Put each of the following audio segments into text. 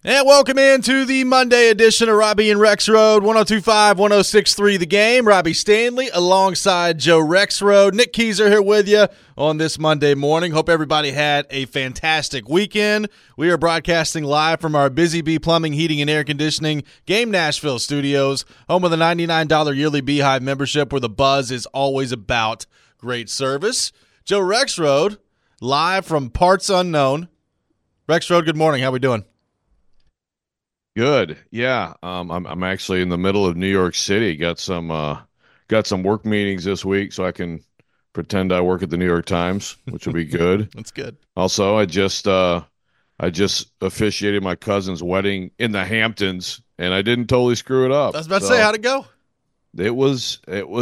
And welcome into the Monday edition of Robbie and Rex Road, 102.5, 106.3 The Game. Robbie Stanley alongside Joe Rexrode. Nick Keyser here with you on this Monday morning. Hope everybody had a fantastic weekend. We are broadcasting live from our Busy Bee Plumbing, Heating, and Air Conditioning Game Nashville studios, home of the $99 yearly Beehive membership where the buzz is always about great service. Joe Rexrode, live from Parts Unknown. Rexrode, good morning. How we doing? Good. Yeah. I'm actually in the middle of New York City. Got some work meetings this week, so I can pretend I work at the New York Times, which will be good. That's good. Also, I just officiated my cousin's wedding in the Hamptons, and I didn't totally screw it up. I was about to say, how'd it go? It was,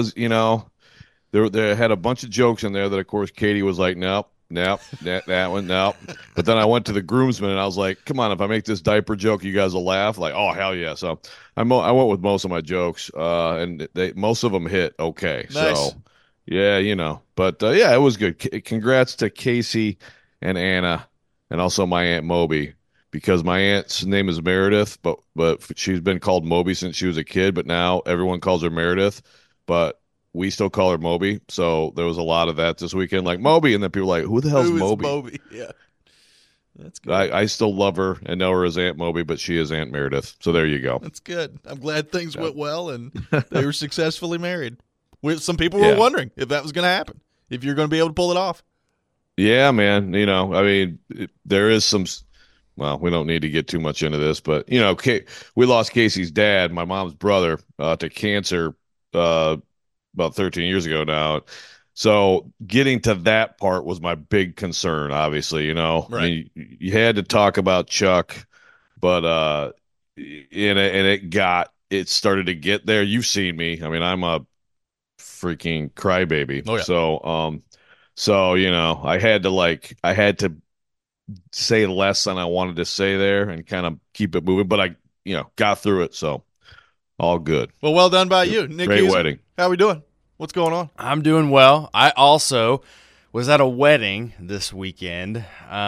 they had a bunch of jokes in there that, of course, Katie was like, nope, that one, nope. But then I went to the groomsmen, and I was like, come on, if I make this diaper joke, you guys will laugh. Like, oh, hell yeah. So I went with most of my jokes, and most of them hit okay. Nice. So, yeah, But, yeah, it was good. Congrats to Casey and Anna and also my Aunt Moby, because my aunt's name is Meredith, but she's been called Moby since she was a kid, but now everyone calls her Meredith. But we still call her Moby, so there was a lot of that this weekend, like Moby, and then people were like, who the hell's Moby? Moby? Yeah, that's good. I still love her and know her as Aunt Moby, but she is Aunt Meredith, so there you go. That's good. I'm glad things went well and they were successfully married. Some people were wondering if that was going to happen, if you're going to be able to pull it off. Yeah, man. There is some. Well, we don't need to get too much into this, but we lost Casey's dad, my mom's brother, to cancer about 13 years ago now. So getting to that part was my big concern, obviously, Right. I mean, you had to talk about Chuck, but it started to get there. You've seen me. I mean, I'm a freaking crybaby. Oh, yeah. So I had to say less than I wanted to say there and kind of keep it moving, but I got through it, so all good. Well done by you, Nick. Great wedding. How we doing? What's going on? I'm doing well. I also was at a wedding this weekend.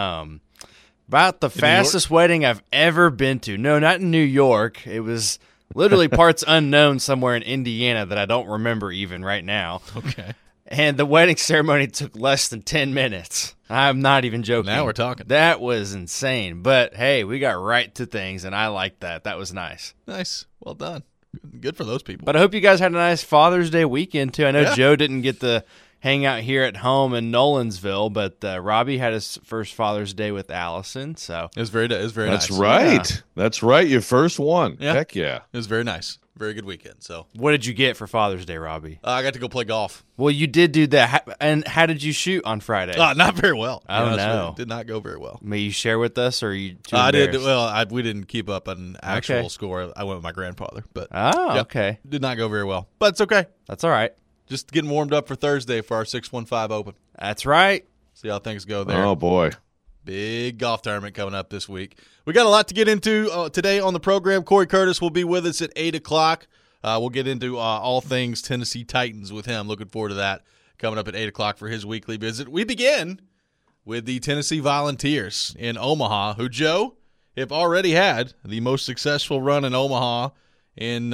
About the fastest wedding I've ever been to. No, not in New York. It was literally parts unknown somewhere in Indiana that I don't remember even right now. Okay. And the wedding ceremony took less than 10 minutes. I'm not even joking. Now we're talking. That was insane. But, hey, we got right to things, and I liked that. That was nice. Nice. Well done. Good for those people. But I hope you guys had a nice Father's Day weekend, too. I know Yeah. Joe didn't get to hang out here at home in Nolensville, but Robbie had his first Father's Day with Allison. So it was very nice. That's right. Yeah. That's right. Your first one. Yeah. Heck yeah. It was very nice. Very good weekend. So what did you get for Father's Day, Robbie? I got to go play golf. Well, you did do that. And how did you shoot on Friday? Not very well. Oh, no. Did not go very well. May you share with us, or are you too I did. embarrassed? Well, we didn't keep up an actual Okay. score. I went with my grandfather, but Oh, okay. did not go very well. But it's okay. That's all right. Just getting warmed up for Thursday for our 615 Open. That's right. See how things go there. Oh, boy. Big golf tournament coming up this week. We got a lot to get into today on the program. Corey Curtis will be with us at 8 o'clock. We'll get into all things Tennessee Titans with him. Looking forward to that coming up at 8 o'clock for his weekly visit. We begin with the Tennessee Volunteers in Omaha, who, Joe, have already had the most successful run in Omaha in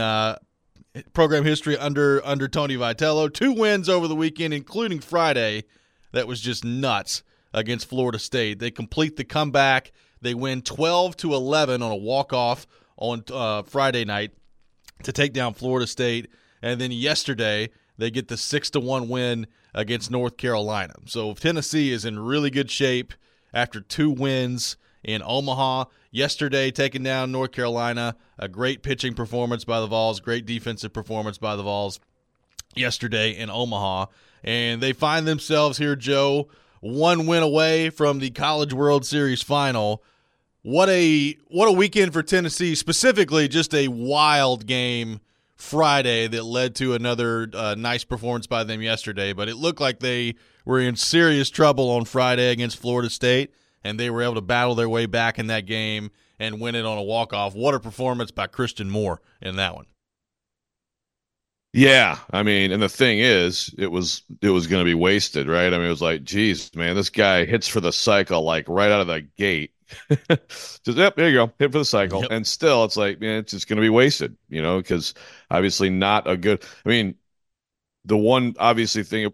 program history under Tony Vitello. 2 wins over the weekend, including Friday. That was just nuts against Florida State. They complete the comeback. They win 12-11 on a walk-off on Friday night to take down Florida State. And then yesterday, they get the 6-1 win against North Carolina. So Tennessee is in really good shape after 2 wins in Omaha. Yesterday, taking down North Carolina, a great pitching performance by the Vols, great defensive performance by the Vols yesterday in Omaha. And they find themselves here, Joe, 1 win away from the College World Series final. What a weekend for Tennessee, specifically just a wild game Friday that led to another nice performance by them yesterday. But it looked like they were in serious trouble on Friday against Florida State, and they were able to battle their way back in that game and win it on a walk-off. What a performance by Christian Moore in that one. Yeah, I mean, and the thing is, it was going to be wasted, right? I mean, it was like, geez, man, this guy hits for the cycle like right out of the gate, Just, yep, there you go. Hit for the cycle. Yep. And still, it's like, man, it's just going to be wasted, because obviously not a good. I mean, the one obviously thing,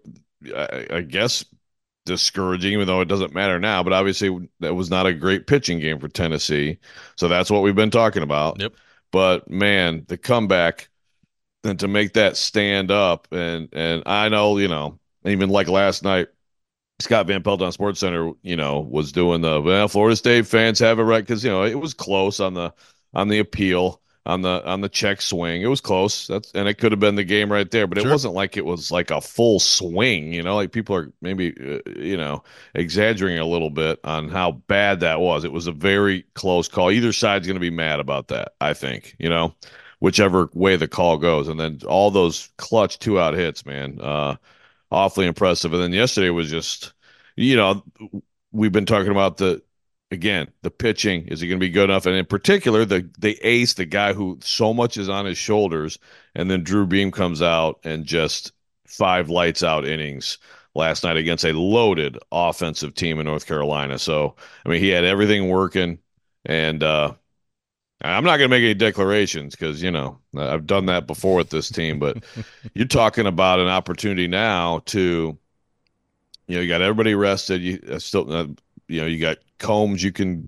I guess, discouraging, even though it doesn't matter now, but obviously that was not a great pitching game for Tennessee. So that's what we've been talking about. Yep. But man, the comeback and to make that stand up, and I know, even like last night, Scott Van Pelt on Sports Center, was doing Florida State fans have a right because it was close on the appeal on the check swing. It was close. And it could have been the game right there, but it Sure. wasn't like it was like a full swing. Like people are maybe exaggerating a little bit on how bad that was. It was a very close call. Either side's going to be mad about that, I think. Whichever way the call goes, and then all those clutch 2-out hits, man. Awfully impressive. And then yesterday was just, you know, we've been talking about the pitching. Is he going to be good enough? And in particular, the ace, the guy who so much is on his shoulders, and then Drew Beam comes out and just 5 lights out innings last night against a loaded offensive team in North Carolina. So, I mean, he had everything working, and I'm not going to make any declarations because, I've done that before with this team, but you're talking about an opportunity now to, you got everybody rested. You got Combs you can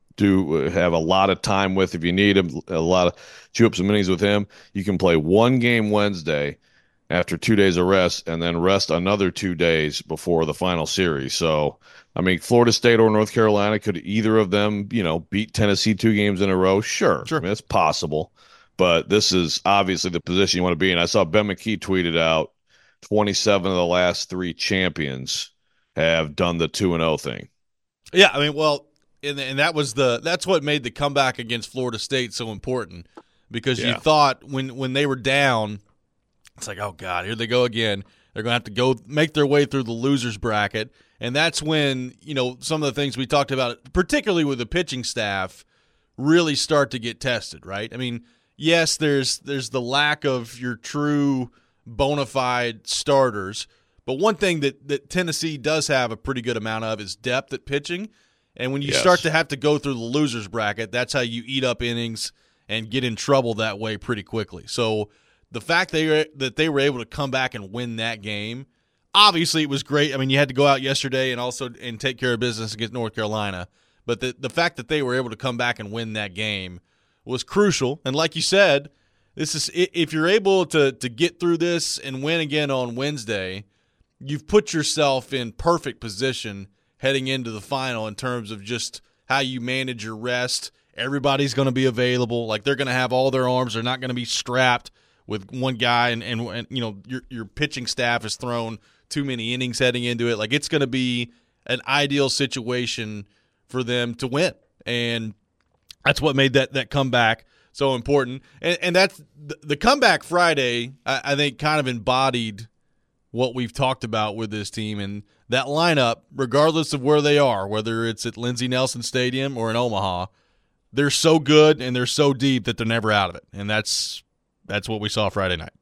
have a lot of time with if you need him, a lot of chew up some innings with him. You can play one game Wednesday after 2 days of rest and then rest another 2 days before the final series. So, I mean, Florida State or North Carolina, could either of them, beat Tennessee 2 games in a row? Sure. Sure. I mean, it's possible. But this is obviously the position you want to be in. I saw Ben McKee tweeted out 27 of the last 3 champions have done the 2-0 thing. Yeah, I mean, well, and that's what made the comeback against Florida State so important because you thought when they were down, it's like, oh God, here they go again. They're going to have to go make their way through the losers bracket, and that's when some of the things we talked about, particularly with the pitching staff, really start to get tested. Right? I mean, yes, there's the lack of your true bona fide starters. But one thing that Tennessee does have a pretty good amount of is depth at pitching. And when you start to have to go through the losers bracket, that's how you eat up innings and get in trouble that way pretty quickly. So the fact that they were able to come back and win that game, obviously it was great. I mean, you had to go out yesterday and take care of business against North Carolina. But the fact that they were able to come back and win that game was crucial. And like you said, this is if you're able to get through this and win again on Wednesday, you've put yourself in perfect position heading into the final in terms of just how you manage your rest. Everybody's going to be available. Like, they're going to have all their arms. They're not going to be strapped with one guy, and your pitching staff has thrown too many innings heading into it. Like, it's going to be an ideal situation for them to win. And that's what made that comeback so important. And that's the comeback Friday, I think, kind of embodied what we've talked about with this team. And that lineup, regardless of where they are, whether it's at Lindsey Nelson Stadium or in Omaha, they're so good and they're so deep that they're never out of it. And that's what we saw Friday night.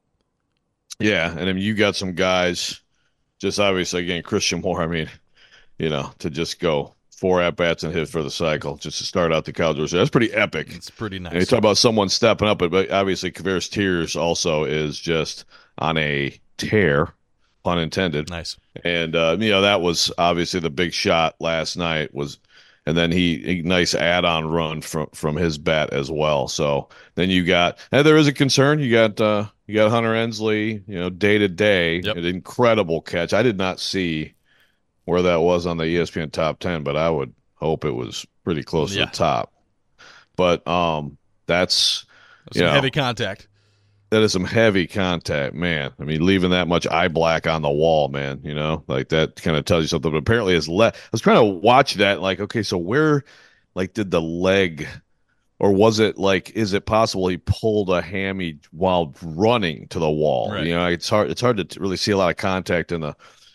Yeah, and I mean, you got some guys, just obviously, again, Christian Moore, I mean, to just go 4 at-bats and hit for the cycle just to start out the Cowboys. That's pretty epic. It's pretty nice. And you talk about someone stepping up, but obviously Kavaris Tears also is just on a tear, pun intended. Nice. And that was obviously the big shot last night and then a nice add-on run from his bat as well. So then and there is a concern. You got Hunter Ensley, day to day, an incredible catch. I did not see where that was on the ESPN top 10, but I would hope it was pretty close to the top. But that's some heavy contact. That is some heavy contact, man. I mean, leaving that much eye black on the wall, man, like that kind of tells you something. But apparently I was trying to watch that, like, okay, so where, like, did the leg, or was it like, is it possible he pulled a hammy while running to the wall? Right. It's hard to really see a lot of contact in the,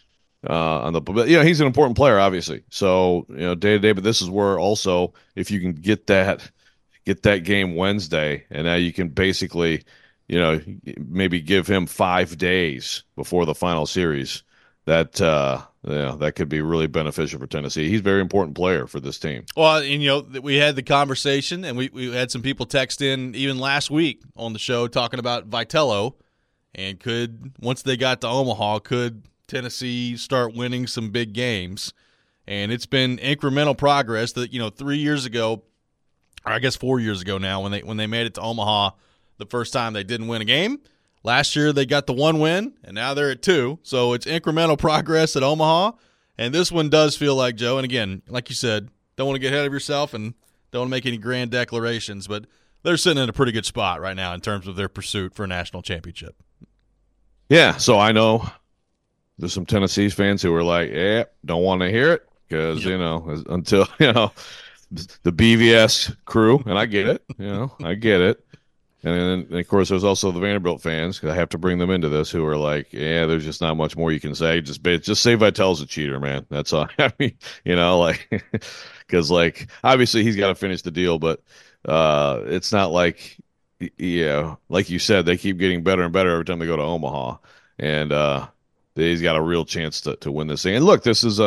but he's an important player, obviously. So, day to day, but this is where also, if you can get that game Wednesday, and now you can basically, maybe give him 5 days before the final series. That yeah, that could be really beneficial for Tennessee. He's a very important player for this team. Well, and we had the conversation, and we had some people text in even last week on the show talking about Vitello, and once they got to Omaha, could Tennessee start winning some big games? And it's been incremental progress. That 3 years ago, or I guess 4 years ago now, when they made it to Omaha, the first time they didn't win a game. Last year they got the one win, and now they're at 2. So it's incremental progress at Omaha. And this one does feel like, Joe, and again, like you said, don't want to get ahead of yourself and don't want to make any grand declarations, but they're sitting in a pretty good spot right now in terms of their pursuit for a national championship. Yeah, so I know there's some Tennessee fans who are like, yeah, don't want to hear it because, until, the BVS crew, and I get it, I get it. And then, of course, there's also the Vanderbilt fans, because I have to bring them into this, who are like, yeah, there's just not much more you can say. Just say Vitel's a cheater, man. That's all. I mean, because, obviously he's got to finish the deal, but it's not like, like you said, they keep getting better and better every time they go to Omaha. And he's got a real chance to win this thing. And look, this is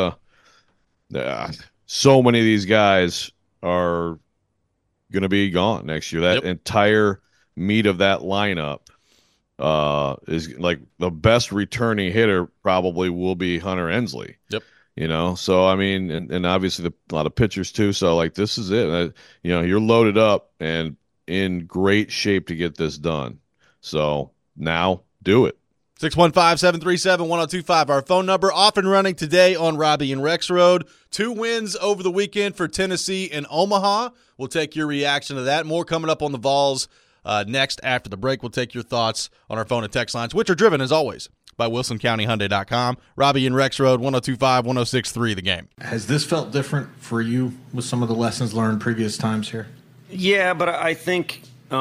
so many of these guys are going to be gone next year. That entire meat of that lineup is like the best returning hitter probably will be Hunter Ensley. Yep. So I mean, and obviously a lot of pitchers too. So this is it. You're loaded up and in great shape to get this done. So now do it. 615-737-1025, our phone number. Off and running today on Robbie and Rex Road. 2 wins over the weekend for Tennessee and Omaha. We'll take your reaction to that. More coming up on the Vols next after the break. We'll take your thoughts on our phone and text lines, which are driven, as always, by WilsonCountyHyundai.com. Robbie and Rex Road, 102.5, 106.3, The Game. Has this felt different for you with some of the lessons learned previous times here? Yeah, but I think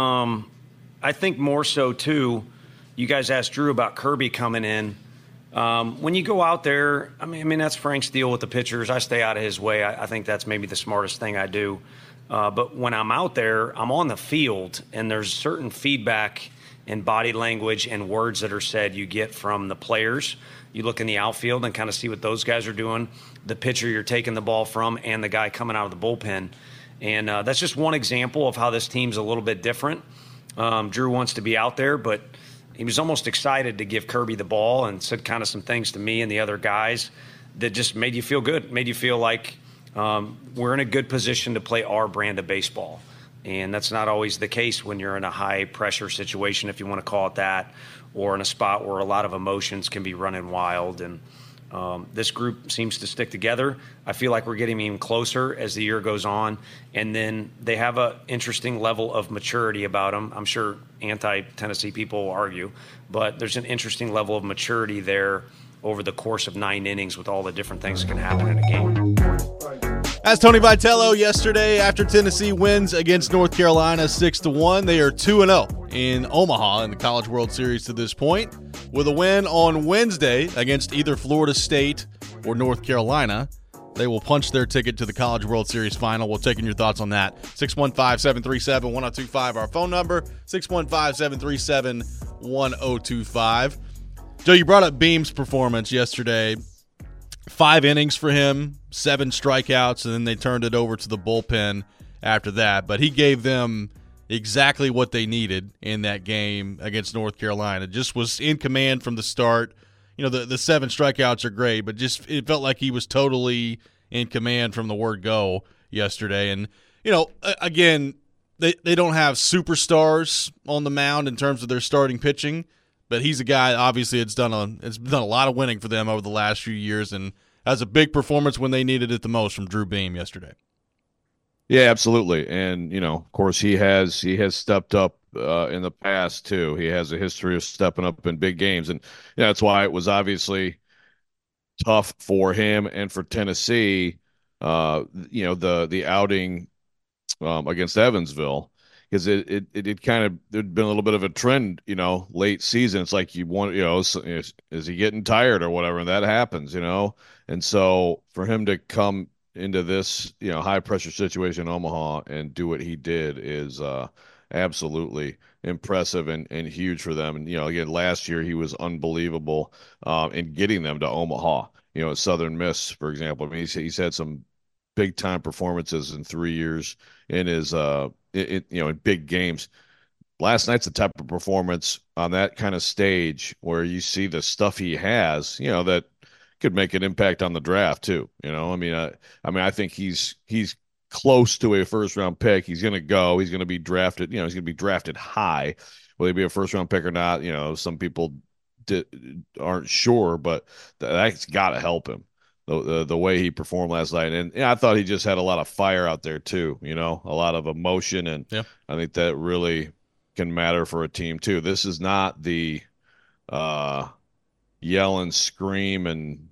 more so, too. You guys asked Drew about Kirby coming in. When you go out there, I mean that's Frank's deal with the pitchers. I stay out of his way. I think that's maybe the smartest thing I do. But when I'm out there, I'm on the field, and there's certain feedback and body language and words that are said you get from the players. You look in the outfield and kind of see what those guys are doing, the pitcher you're taking the ball from, and the guy coming out of the bullpen. And that's just one example of how this team's a little bit different. Drew wants to be out there, but he was almost excited to give Kirby the ball and said kind of some things to me and the other guys that just made you feel good, made you feel like we're in a good position to play our brand of baseball. And that's not always the case when you're in a high-pressure situation, if you want to call it that, or in a spot where a lot of emotions can be running wild. And this group seems to stick together. I feel like we're getting even closer as the year goes on. And then they have an interesting level of maturity about them. I'm sure anti-Tennessee people will argue, but there's an interesting level of maturity there over the course of 9 innings with all the different things that can happen in a game. As Tony Vitello yesterday after Tennessee wins against North Carolina 6-1, they are 2-0 in Omaha in the College World Series to this point. With a win on Wednesday against either Florida State or North Carolina, they will punch their ticket to the College World Series final. We'll take in your thoughts on that. 615-737-1025, our phone number, 615-737-1025. Joe, you brought up Beam's performance yesterday. 5 innings for him, 7 strikeouts, and then they turned it over to the bullpen after that. But he gave them exactly what they needed in that game against North Carolina. Just was in command from the start. The 7 strikeouts are great, but just it felt like he was totally in command from the word go yesterday. And, again, they don't have superstars on the mound in terms of their starting pitching, but he's a guy, obviously, it's done a lot of winning for them over the last few years, and has a big performance when they needed it the most from Drew Beam yesterday. Yeah, absolutely. And, of course, he has stepped up in the past, too. He has a history of stepping up in big games. And that's why it was obviously tough for him and for Tennessee, the outing against Evansville. Because it kind of there'd been a little bit of a trend, late season. It's like you want, is he getting tired or whatever, and that happens, And so for him to come into this, high pressure situation in Omaha and do what he did is absolutely impressive and huge for them. And again, last year he was unbelievable in getting them to Omaha. at Southern Miss, for example. I mean, he's had some big time performances in 3 years in his in big games. Last night's the type of performance on that kind of stage where you see the stuff he has, that could make an impact on the draft too. I think he's close to a first round pick. He's going to go. He's going to be drafted. He's going to be drafted high. Will he be a first round pick or not? Some people aren't sure, but that's got to help him. The way he performed last night, and I thought he just had a lot of fire out there too. A lot of emotion, and I think that really can matter for a team too. This is not the yell and scream and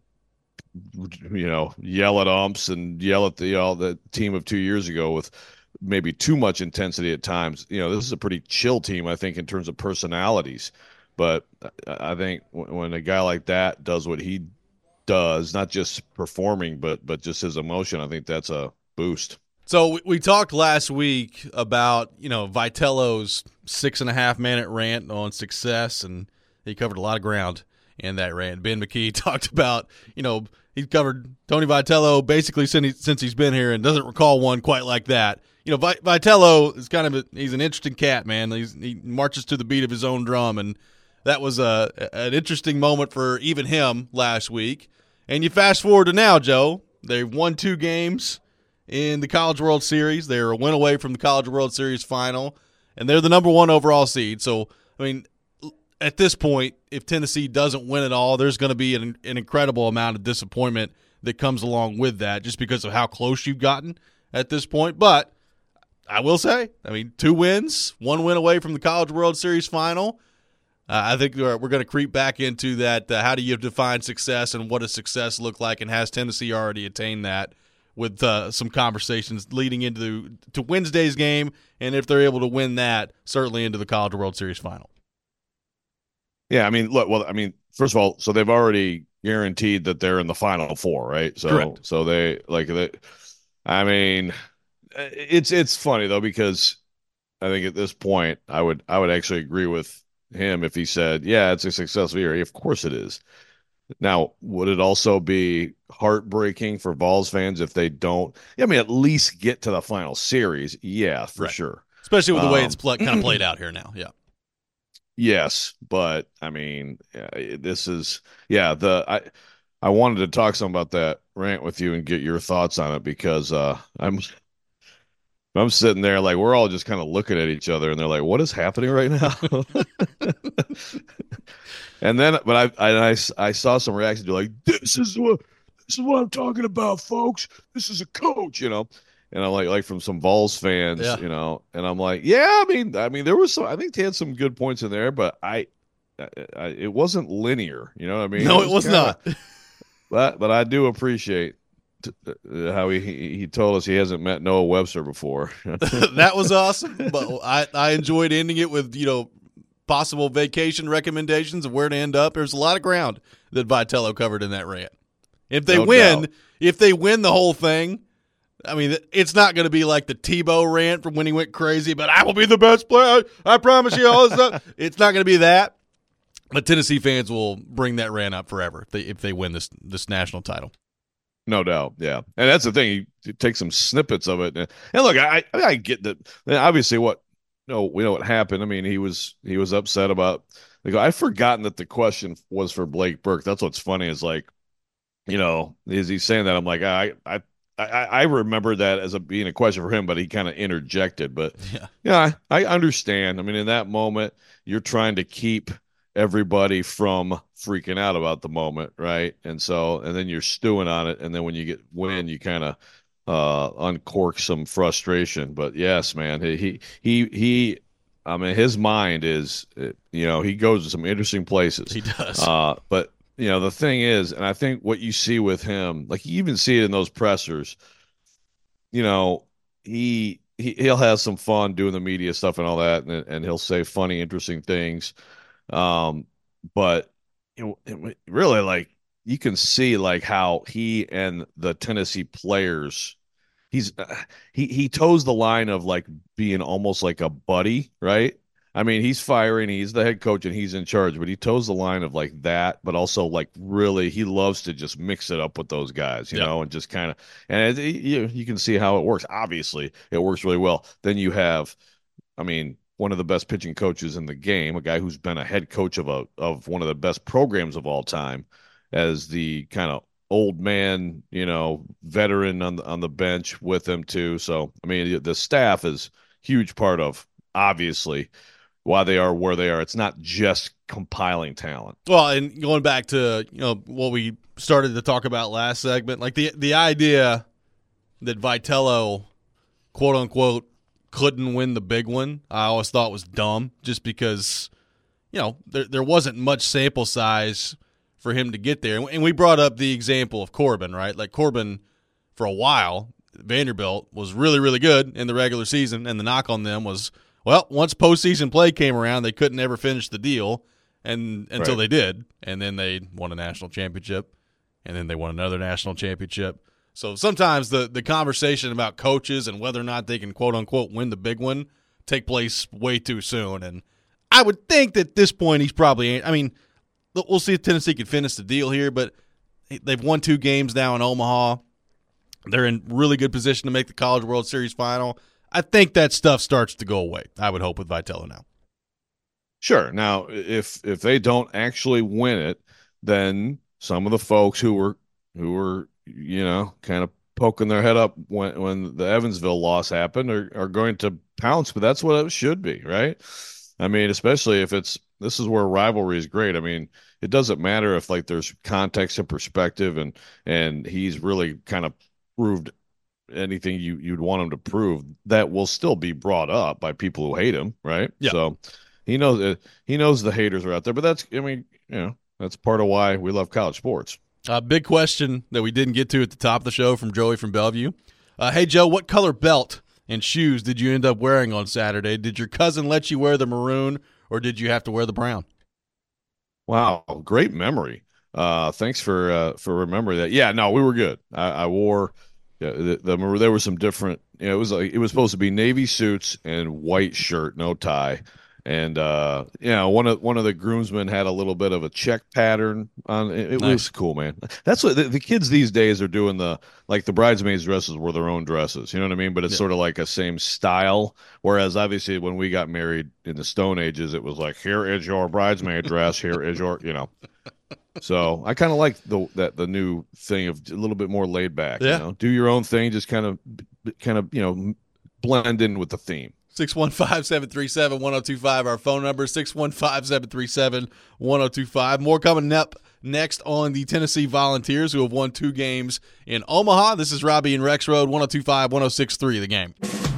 yell at umps and yell at the team of 2 years ago with maybe too much intensity at times. This is a pretty chill team, I think, in terms of personalities. But I think when a guy like that does what he does, not just performing, but just his emotion, I think that's a boost. So we talked last week about, Vitello's 6.5-minute rant on success, and he covered a lot of ground in that rant. Ben McKee talked about, he covered Tony Vitello basically since he's been here and doesn't recall one quite like that. Vitello is he's an interesting cat, man. He marches to the beat of his own drum, and that was an interesting moment for even him last week. And you fast forward to now, Joe. They've won 2 games in the College World Series. They're a win away from the College World Series final, and they're the number 1 overall seed. So, at this point, if Tennessee doesn't win it all, there's going to be an incredible amount of disappointment that comes along with that just because of how close you've gotten at this point. But I will say, 2 wins, 1 win away from the College World Series final. I think we're going to creep back into that. How do you define success, and what does success look like, and has Tennessee already attained that, with some conversations leading into Wednesday's game, and if they're able to win that, certainly into the College World Series final. Yeah, first of all, so they've already guaranteed that they're in the Final Four, right? So, correct. So it's funny though, because I think at this point, I would actually agree with him if he said, yeah, it's a successful year. Of course it is. Now, would it also be heartbreaking for Vols fans if they don't, at least get to the final series? Yeah, for sure. Especially with the way it's kind of played out here now. Yeah. Yes, but this is I wanted to talk some about that rant with you and get your thoughts on it, because I'm sitting there like we're all just kind of looking at each other, and they're like, what is happening right now? And then, but I saw some reactions. They're like, this is what I'm talking about, folks. This is a coach, And I'm like from some Vols fans, and I'm like, yeah, there was some. I think they had some good points in there, but it wasn't linear. You know what I mean? No, it was not. But I do appreciate how he told us he hasn't met Noah Webster before. That was awesome. But I enjoyed ending it with possible vacation recommendations of where to end up. There's a lot of ground that Vitello covered in that rant. If they win the whole thing, it's not going to be like the Tebow rant from when he went crazy, but I will be the best player. I promise you all this stuff. It's not going to be that. But Tennessee fans will bring that rant up forever if they win this national title. No doubt, yeah. And that's the thing. You take some snippets of it. And look, I get that. Obviously, we know what happened. He was upset about. I've forgotten that the question was for Blake Burke. That's what's funny is like, as he's saying that, I'm like, I remember that as being a question for him, but he kind of interjected. But yeah, I understand. In that moment, you're trying to keep everybody from freaking out about the moment, right? And then you're stewing on it, and then when you win, you kind of uncork some frustration. But yes, man, he his mind is, he goes to some interesting places. He does. But the thing is, and I think what you see with him, like you even see it in those pressers, he'll have some fun doing the media stuff and all that, and he'll say funny, interesting things. But really, like, you can see like how he and the Tennessee players, he toes the line of like being almost like a buddy, right? I mean, he's firing, he's the head coach, and he's in charge, but he toes the line of like that, but also like really, he loves to just mix it up with those guys, you know, and just kind of, and you can see how it works. Obviously, it works really well. Then you have, I mean, one of the best pitching coaches in the game, a guy who's been a head coach of one of the best programs of all time, as the kind of old man, you know, veteran on the bench with him too. So, I mean, the staff is huge part of obviously why they are where they are. It's not just compiling talent. Well, and going back to what we started to talk about last segment, like the idea that Vitello, quote unquote, couldn't win the big one, I always thought was dumb, just because there wasn't much sample size for him to get there. And we brought up the example of Corbin, right? Like Corbin, for a while, Vanderbilt was really, really good in the regular season, and the knock on them was, well, once postseason play came around, they couldn't ever finish the deal, and until they did, and then they won a national championship, and then they won another national championship. So sometimes the conversation about coaches and whether or not they can quote unquote win the big one take place way too soon. And I would think that at this point he's probably. I mean, we'll see if Tennessee can finish the deal here, but they've won 2 games now in Omaha. They're in really good position to make the College World Series final. I think that stuff starts to go away, I would hope, with Vitello now. Sure. Now, if they don't actually win it, then some of the folks who were kind of poking their head up when the Evansville loss happened are going to pounce, but that's what it should be, right? I mean, especially if this is where rivalry is great. I mean, it doesn't matter if like there's context and perspective and he's really kind of proved anything you'd want him to prove, that will still be brought up by people who hate him, right? Yeah. So he knows the haters are out there, but that's part of why we love college sports. Big question that we didn't get to at the top of the show from Joey from Bellevue. Hey, Joe, what color belt and shoes did you end up wearing on Saturday? Did your cousin let you wear the maroon, or did you have to wear the brown? Wow, great memory. Thanks for remembering that. Yeah, no, we were good. I wore there were some different. It was supposed to be navy suits and white shirt, no tie. And one of the groomsmen had a little bit of a check pattern on it. It Nice. was cool, man. That's what the kids these days are doing. The bridesmaids' dresses were their own dresses. You know what I mean? But it's sort of like a same style. Whereas obviously when we got married in the Stone Ages, it was like, here is your bridesmaid dress. Here is your. So I kind of like the new thing of a little bit more laid back. Yeah. Do your own thing. Just kind of blend in with the theme. 615-737-1025, our phone number, 615-737-1025. More coming up next on the Tennessee Volunteers, who have won 2 games in Omaha. This is Robbie and Rex Road, 102.5-106.3, The Game.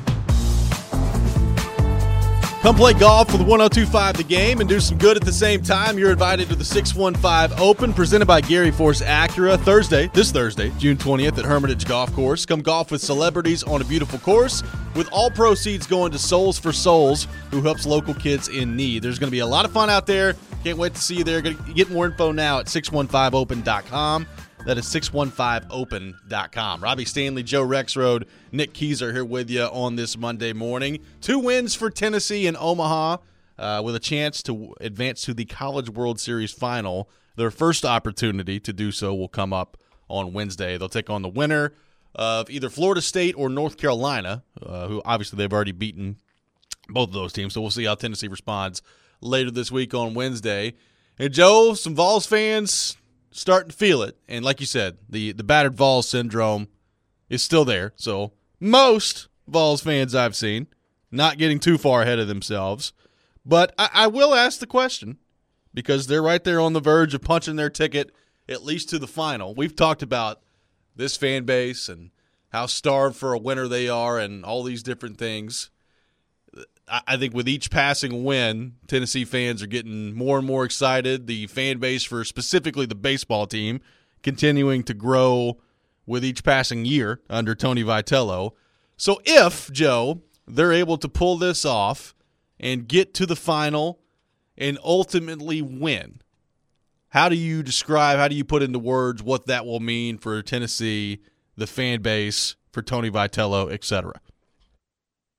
Come play golf with 102.5 The Game and do some good at the same time. You're invited to the 615 Open presented by Gary Force Acura this Thursday, June 20th at Hermitage Golf Course. Come golf with celebrities on a beautiful course with all proceeds going to Souls for Souls, who helps local kids in need. There's going to be a lot of fun out there. Can't wait to see you there. Get more info now at 615open.com. That is 615open.com. Robbie Stanley, Joe Rexroad, Nick Keyser here with you on this Monday morning. 2 wins for Tennessee in Omaha with a chance to advance to the College World Series final. Their first opportunity to do so will come up on Wednesday. They'll take on the winner of either Florida State or North Carolina, who obviously they've already beaten both of those teams. So we'll see how Tennessee responds later this week on Wednesday. And Joe, some Vols fans starting to feel it. And like you said, the battered Vols syndrome is still there. So most Vols fans I've seen not getting too far ahead of themselves. But I will ask the question, because they're right there on the verge of punching their ticket at least to the final. We've talked about this fan base and how starved for a winner they are and all these different things. I think with each passing win, Tennessee fans are getting more and more excited. The fan base for specifically the baseball team continuing to grow with each passing year under Tony Vitello. So if, Joe, they're able to pull this off and get to the final and ultimately win, how do you put into words what that will mean for Tennessee, the fan base, for Tony Vitello, et cetera?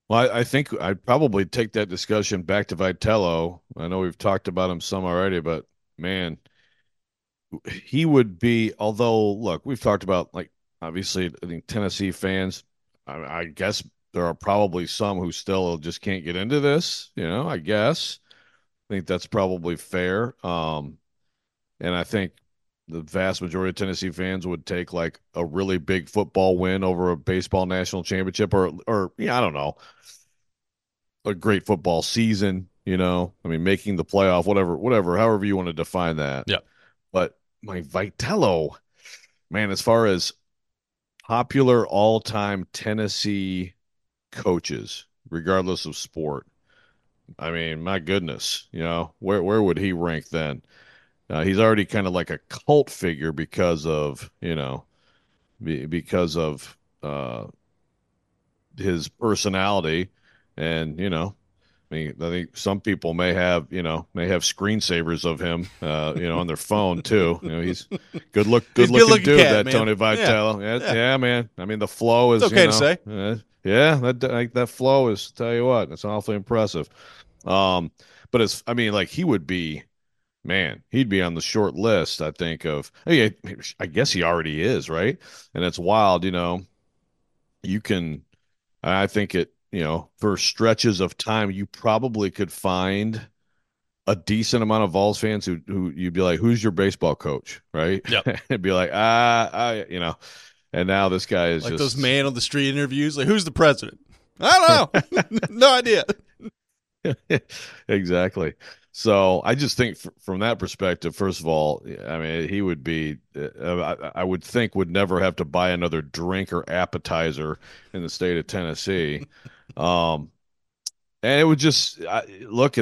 Well, I think I'd probably take that discussion back to Vitello. I know we've talked about him some already, but man, he would be. Although, look, we've talked about like obviously, I think Tennessee fans. I guess there are probably some who still just can't get into this. I guess I think that's probably fair. And I think the vast majority of Tennessee fans would take like a really big football win over a baseball national championship, or yeah, I don't know, a great football season. I mean, making the playoff, whatever, however you want to define that. Yeah. But my Vitello, man, as far as popular all-time Tennessee coaches, regardless of sport, I mean, my goodness, where would he rank then? He's already kind of like a cult figure because of his personality, and I mean, I think some people may have screensavers of him, on their phone too. He's good looking dude, cat, that man. Tony Vitello. Yeah, man. I mean, the flow is It's okay to say. yeah, that flow is, tell you what, it's awfully impressive. But I mean, like he would be. Man, he'd be on the short list, I think, I guess he already is, right? And it's wild, I think for stretches of time, you probably could find a decent amount of Vols fans who you'd be like, who's your baseball coach, right? Yep. It'd be like, and now this guy is like just those man on the street interviews. Like, who's the president? I don't know. No idea. Exactly. So I just think from that perspective, first of all, I mean, he would be, I would think, would never have to buy another drink or appetizer in the state of Tennessee. And it would just look,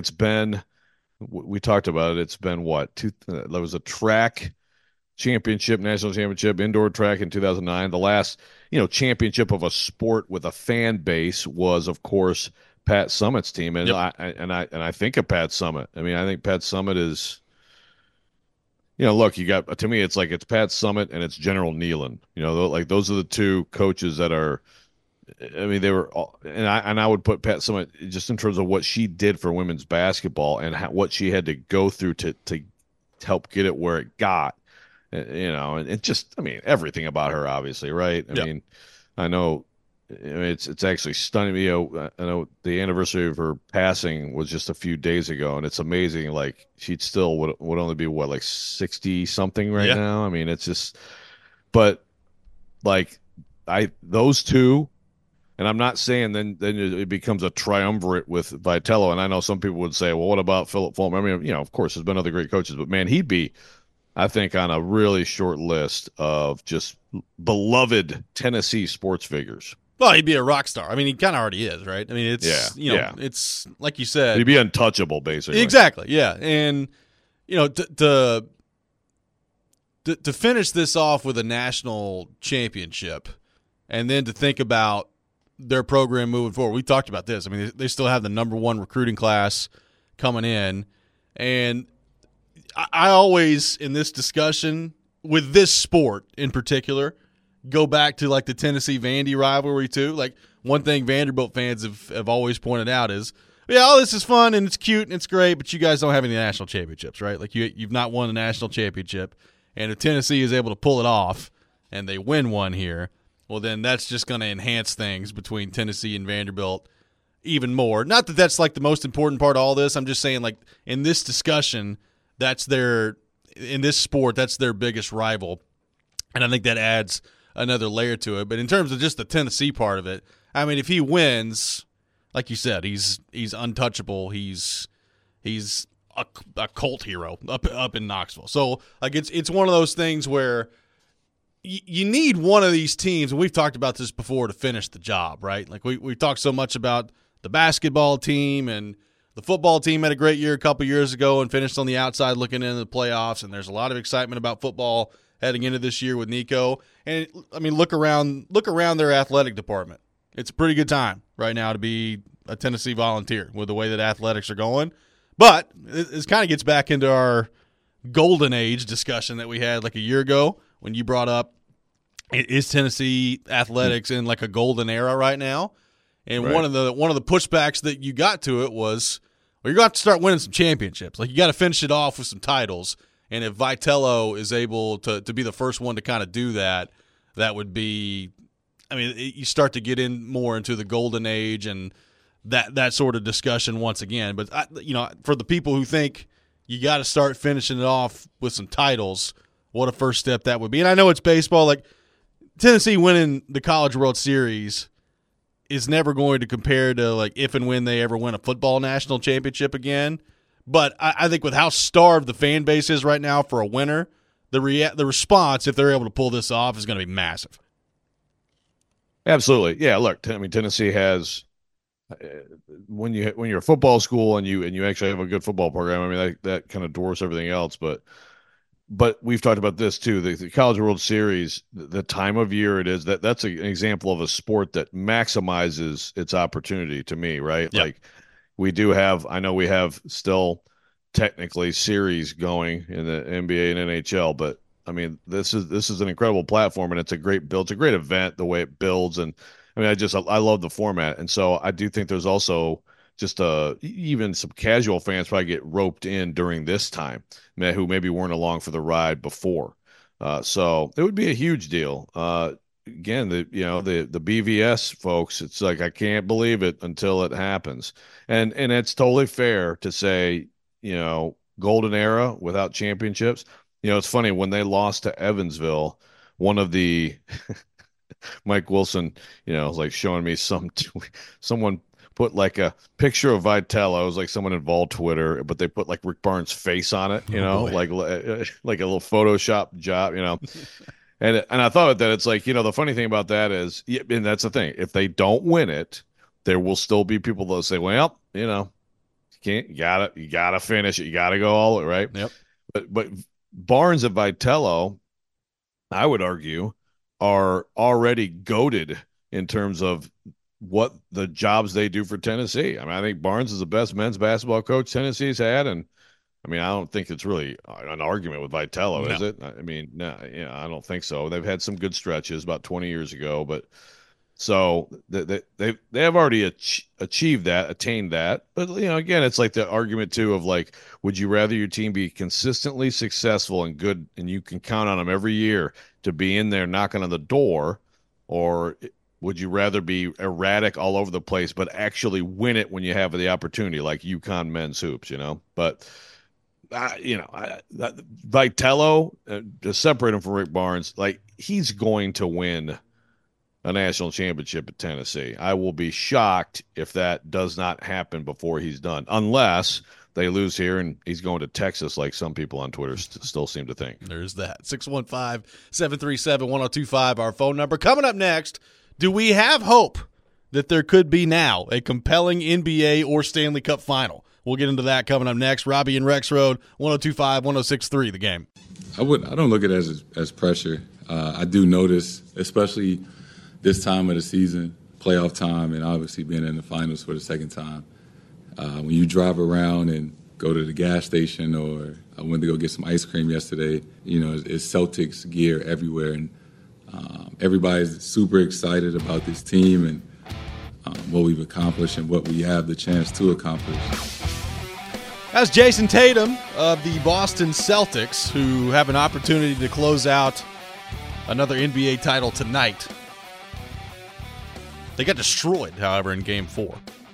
we talked about it. It's been what? There was a track championship, national championship, indoor track in 2009. The last, championship of a sport with a fan base was, of course, Pat Summitt's team, and Yep. I think of Pat Summitt. I mean, I think Pat Summitt is, look, you got, to me, it's like it's Pat Summitt and it's General Nealon. Like those are the two coaches that are. I mean, they were, and I would put Pat Summitt just in terms of what she did for women's basketball and what she had to go through to help get it where it got. And it just, I mean, everything about her, obviously, right? I Yep. mean, I know. It's actually stunning. I know the anniversary of her passing was just a few days ago, and it's amazing. Like she'd still would only be what, like 60 something right Yeah. now. I mean, it's just, but like those two, and I'm not saying then it becomes a triumvirate with Vitello. And I know some people would say, well, what about Philip Fulmer? I mean, of course, there's been other great coaches, but man, he'd be, I think, on a really short list of just beloved Tennessee sports figures. Well, he'd be a rock star. I mean, he kind of already is, right? I mean, it's Yeah. it's like you said. He'd be untouchable, basically. Exactly. Yeah, and to finish this off with a national championship, and then to think about their program moving forward. We talked about this. I mean, they still have the #1 recruiting class coming in, and I always, in this discussion with this sport in particular, go back to like the Tennessee Vandy rivalry too. Like one thing Vanderbilt fans have always pointed out is, yeah, all this is fun and it's cute and it's great, but you guys don't have any national championships, right? Like you've not won a national championship, and if Tennessee is able to pull it off and they win one here, well, then that's just going to enhance things between Tennessee and Vanderbilt even more. Not that that's like the most important part of all this. I'm just saying, like, in this discussion, in this sport, that's their biggest rival. And I think that adds another layer to it. But in terms of just the Tennessee part of it, I mean, if he wins, like you said, he's untouchable. He's a cult hero up in Knoxville. So like it's one of those things where you need one of these teams, and we've talked about this before, to finish the job, right? Like we talked so much about the basketball team, and the football team had a great year a couple years ago and finished on the outside looking into the playoffs, and there's a lot of excitement about football heading into this year with Nico. And I mean, look around their athletic department. It's a pretty good time right now to be a Tennessee Volunteer with the way that athletics are going. But it kind of gets back into our golden age discussion that we had like a year ago when you brought up, is Tennessee athletics in like a golden era right now? And Right. one of the pushbacks that you got to it was, well, you're going to have to start winning some championships. Like, you got to finish it off with some titles. And if Vitello is able to be the first one to kind of do that, that would be, I mean, you start to get in more into the golden age and that sort of discussion once again. But, for the people who think you got to start finishing it off with some titles, what a first step that would be. And I know it's baseball. Like, Tennessee winning the College World Series is never going to compare to, like, if and when they ever win a football national championship again. But I think with how starved the fan base is right now for a winner, the response, if they're able to pull this off, is going to be massive. Absolutely. Yeah, look, Tennessee has when you're a football school and you actually have a good football program, I mean, that kind of dwarfs everything else, but we've talked about this too. The College World Series, the time of year it is, that's an example of a sport that maximizes its opportunity to me, right? Yep. Like, I know we have still technically series going in the NBA and NHL, but I mean, this is an incredible platform, and it's a great build. It's a great event, the way it builds. And I mean, I love the format. And so I do think there's also just even some casual fans probably get roped in during this time, who maybe weren't along for the ride before. So it would be a huge deal. Again, the BVS folks, it's like, I can't believe it until it happens. And it's totally fair to say, golden era without championships. It's funny, when they lost to Evansville, one of the Mike Wilson, was like showing me someone put like a picture of Vitello. It was like someone involved Twitter, but they put like Rick Barnes' face on it, like a little Photoshop job, And I thought that it's like, the funny thing about that is, and that's the thing, if they don't win it, there will still be people that'll say, well, you gotta finish it, you gotta go all the way, right? Yep. But Barnes and Vitello, I would argue, are already goated in terms of what the jobs they do for Tennessee. I mean, I think Barnes is the best men's basketball coach Tennessee's had, and I mean, I don't think it's really an argument with Vitello, is it? I mean, no, I don't think so. They've had some good stretches about 20 years ago, but so they have already attained that. But again, it's like the argument too of like, would you rather your team be consistently successful and good, and you can count on them every year to be in there knocking on the door, or would you rather be erratic all over the place but actually win it when you have the opportunity, like UConn men's hoops, But Vitello, to separate him from Rick Barnes, like, he's going to win a national championship at Tennessee. I will be shocked if that does not happen before he's done, unless they lose here and he's going to Texas, like some people on Twitter still seem to think. There's that. 615-737-1025, our phone number. Coming up next, do we have hope that there could be now a compelling NBA or Stanley Cup final? We'll get into that coming up next. Robbie and Rex Road, 102.5, 106.3, The Game. I don't look at it as pressure. I do notice, especially this time of the season, playoff time, and obviously being in the finals for the second time. When you drive around and go to the gas station, or I went to go get some ice cream yesterday, it's Celtics gear everywhere, and everybody's super excited about this team and what we've accomplished and what we have the chance to accomplish. That's Jason Tatum of the Boston Celtics, who have an opportunity to close out another NBA title tonight. They got destroyed, however, in Game 4.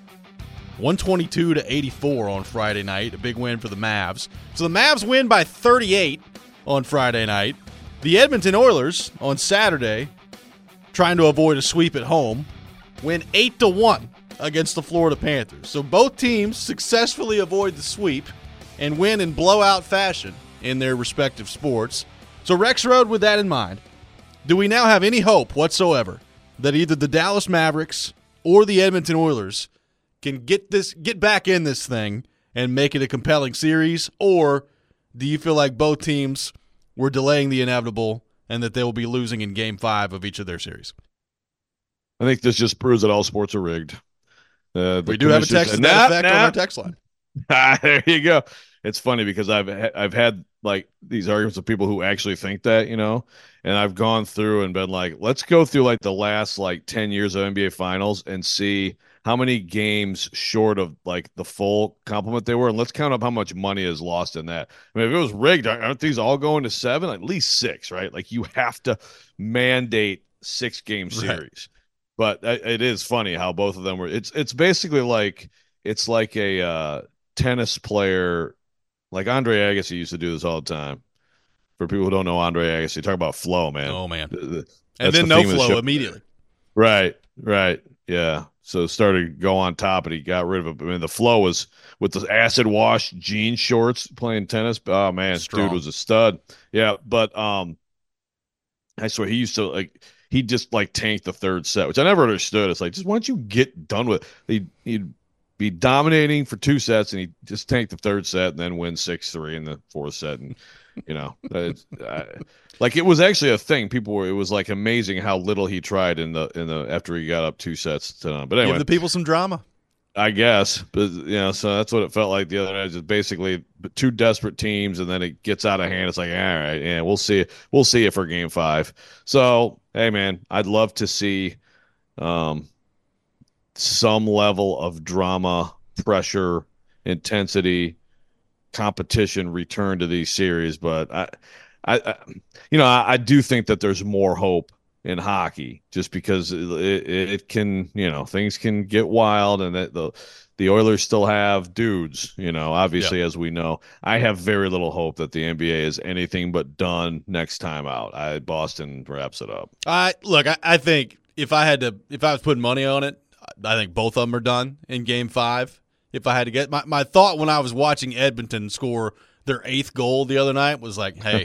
122-84 on Friday night, a big win for the Mavs. So the Mavs win by 38 on Friday night. The Edmonton Oilers on Saturday, trying to avoid a sweep at home, win 8-1 against the Florida Panthers. So both teams successfully avoid the sweep and win in blowout fashion in their respective sports. So Rex Road, with that in mind, do we now have any hope whatsoever that either the Dallas Mavericks or the Edmonton Oilers can get back in this thing and make it a compelling series? Or do you feel like both teams were delaying the inevitable and that they will be losing in Game 5 of each of their series? I think this just proves that all sports are rigged. We do have a text to that effect on our text line. There you go. It's funny because I've had like these arguments with people who actually think that, and I've gone through and been like, let's go through like the last like 10 years of NBA finals and see how many games short of like the full complement they were. And let's count up how much money is lost in that. I mean, if it was rigged, aren't these all going to 7? At least 6, right? Like you have to mandate 6-game series. Right. But it is funny how both of them were. It's basically like it's like a tennis player, like Andre Agassi used to do this all the time. For people who don't know Andre Agassi, talk about flow, man. Oh man, and then no flow immediately. Right, yeah. So started to go on top, and he got rid of it. I mean, the flow was with the acid wash jean shorts playing tennis. Oh man, dude was a stud. Yeah, but I swear he used to he just like tanked the third set, which I never understood. It's like, just why don't you get done with it? He'd be dominating for 2 sets, and he just tanked the third set and then win 6-3 in the fourth set. And like it was actually a thing. It was like amazing how little he tried in the after he got up 2 sets to none. But anyway, give the people some drama, I guess. But so that's what it felt like the other night. Just basically 2 desperate teams, and then it gets out of hand. It's like, all right, yeah, we'll see it for Game 5. So hey, man, I'd love to see some level of drama, pressure, intensity, competition return to these series. But I do think that there's more hope in hockey, just because it can, things can get wild, and that the Oilers still have dudes, obviously, as we know. I have very little hope that the NBA is anything but done next time out. Boston wraps it up. I think if I was putting money on it, I think both of them are done in Game 5. If I had to get my thought when I was watching Edmonton score their 8th goal the other night was like, hey,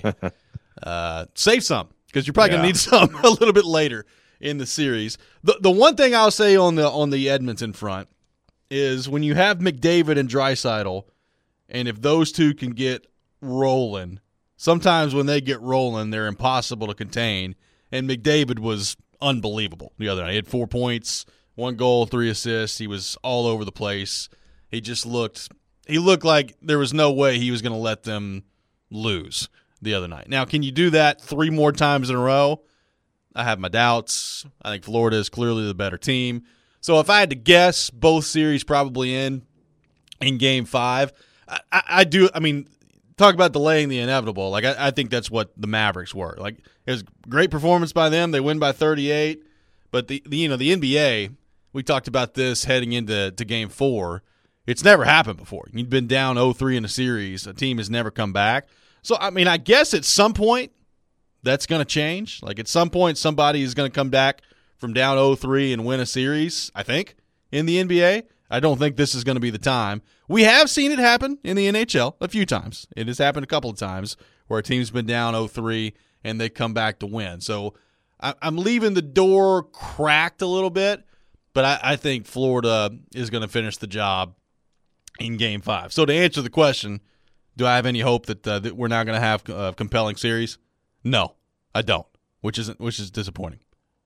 save some, because you're probably going to need some a little bit later in the series. The one thing I'll say on the Edmonton front is when you have McDavid and Draisaitl, and if those two can get rolling, sometimes when they get rolling, they're impossible to contain. And McDavid was unbelievable the other night. He had 4 points, 1 goal, 3 assists. He was all over the place. He just looked like there was no way he was going to let them lose the other night. Now, can you do that 3 more times in a row? I have my doubts. I think Florida is clearly the better team. So if I had to guess, both series probably in Game 5. I do. I mean, talk about delaying the inevitable. Like I think that's what the Mavericks were. Like it was a great performance by them. They win by 38. But the NBA, we talked about this heading into Game 4. It's never happened before. You've been down 0-3 in a series. A team has never come back. So, I mean, I guess at some point that's going to change. Like at some point somebody is going to come back from down 0-3 and win a series, I think, in the NBA. I don't think this is going to be the time. We have seen it happen in the NHL a few times. It has happened a couple of times where a team's been down 0-3 and they come back to win. So I'm leaving the door cracked a little bit, but I think Florida is going to finish the job in Game 5. So to answer the question, do I have any hope that we're now going to have a compelling series? No, I don't, which is disappointing.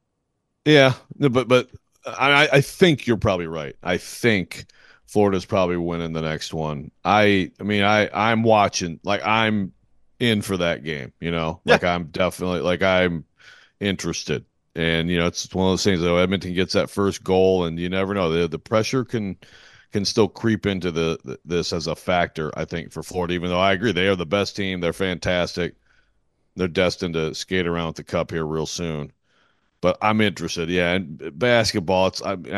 Yeah, but I think you're probably right. I think Florida's probably winning the next one. I'm watching, like I'm in for that game, like I'm definitely, like I'm interested. And, it's one of those things, though, Edmonton gets that first goal and you never know. The pressure can still creep into this as a factor, I think, for Florida, even though I agree they are the best team. They're fantastic. They're destined to skate around with the cup here real soon. But I'm interested, yeah. And basketball,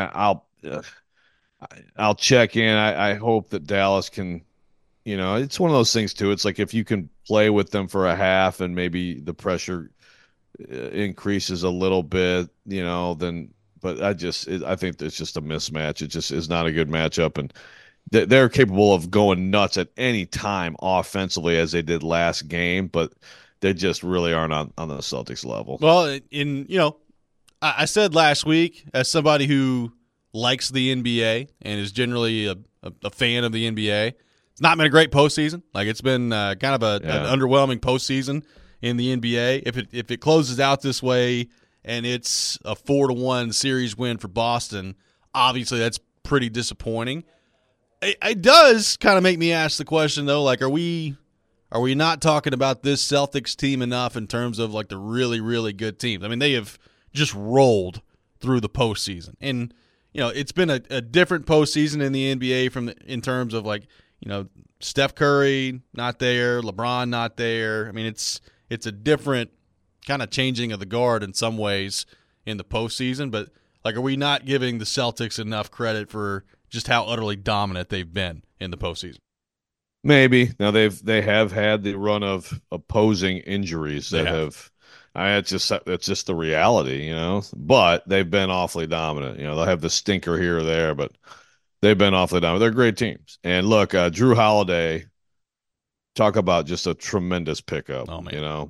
I'll check in. I hope that Dallas can, it's one of those things too. It's like if you can play with them for a half and maybe the pressure increases a little bit, then. But I think it's just a mismatch. It just is not a good matchup, and they're capable of going nuts at any time offensively as they did last game, but they just really aren't on the Celtics level. Well, I said last week, as somebody who likes the NBA and is generally a fan of the NBA, it's not been a great postseason. Like it's been kind of an underwhelming postseason in the NBA. If it closes out this way and it's a 4-1 series win for Boston, obviously that's pretty disappointing. It does kind of make me ask the question though, like are we are we not talking about this Celtics team enough in terms of like the really, really good teams? I mean, they have just rolled through the postseason. And, it's been a different postseason in the NBA in terms of like, Steph Curry not there, LeBron not there. I mean, it's a different kind of changing of the guard in some ways in the postseason. But, like, are we not giving the Celtics enough credit for just how utterly dominant they've been in the postseason? Maybe. Now they have had the run of opposing injuries that have. It's just the reality, But they've been awfully dominant. They'll have the stinker here or there, but they've been awfully dominant. They're great teams. And look, Drew Holiday, talk about just a tremendous pickup. Oh, man.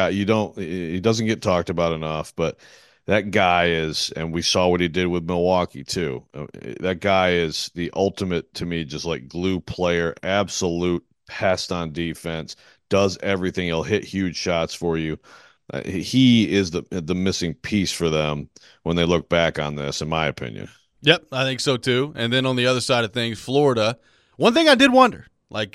He doesn't get talked about enough, but that guy is, and we saw what he did with Milwaukee too. That guy is the ultimate, to me, just like glue player, absolute pest on defense, does everything. He'll hit huge shots for you. He is the missing piece for them when they look back on this, in my opinion. Yep, I think so too. And then on the other side of things, Florida. One thing I did wonder, like,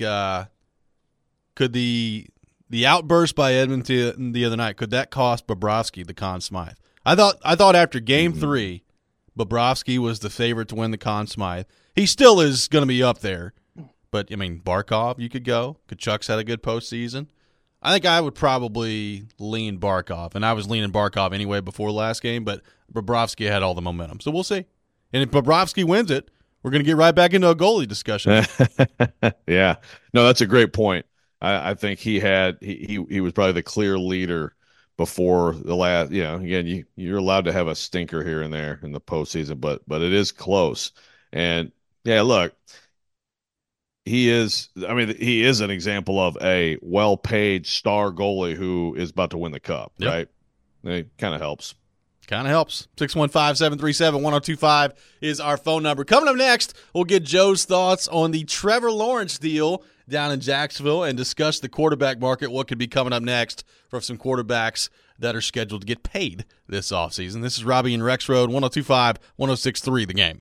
could the outburst by Edmonton the other night, could that cost Bobrovsky the Conn Smythe? I thought after Game 3, Bobrovsky was the favorite to win the Conn Smythe. He still is going to be up there. But, I mean, Barkov, you could go. Kachuk's had a good postseason. I think I would probably lean Barkov, and I was leaning Barkov anyway before last game, but Bobrovsky had all the momentum. So we'll see. And if Bobrovsky wins it, we're going to get right back into a goalie discussion. Yeah. No, that's a great point. I think he was probably the clear leader before the last, again, you're allowed to have a stinker here and there in the postseason, but it is close. And yeah, look, he is an example of a well-paid star goalie who is about to win the cup, right? It kind of helps. 615-737-1025 is our phone number. Coming up next, we'll get Joe's thoughts on the Trevor Lawrence deal down in Jacksonville and discuss the quarterback market, what could be coming up next for some quarterbacks that are scheduled to get paid this offseason. This is Robbie and Rex Road, 102.5, 106.3 The Game.